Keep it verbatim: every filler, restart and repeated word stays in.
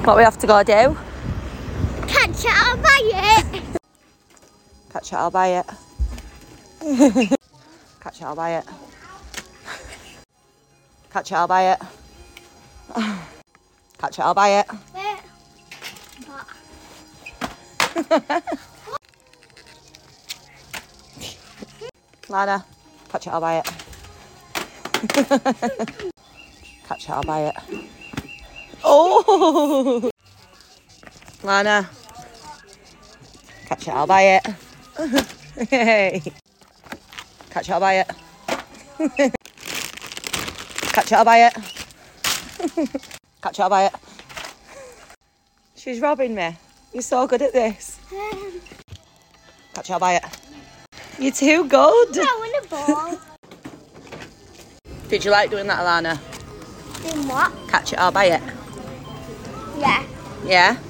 What we have to go do? Catch it, I'll buy it. Catch it, I'll buy it. Catch it, I'll buy it. Catch it, I'll buy it. Catch it, I'll buy it. Wait. Lana, catch it, I'll buy it. Catch it, I'll buy it. Oh! Lana, catch it, I'll buy it. Hey. Catch it, I'll buy it. Catch it, I'll buy it. Catch it, I'll buy it. She's robbing me. You're so good at this. Catch it, I'll buy it. You're too good. I want a ball. Did you like doing that, Alana? Doing what? Catch it, I'll buy it. Yeah. Yeah?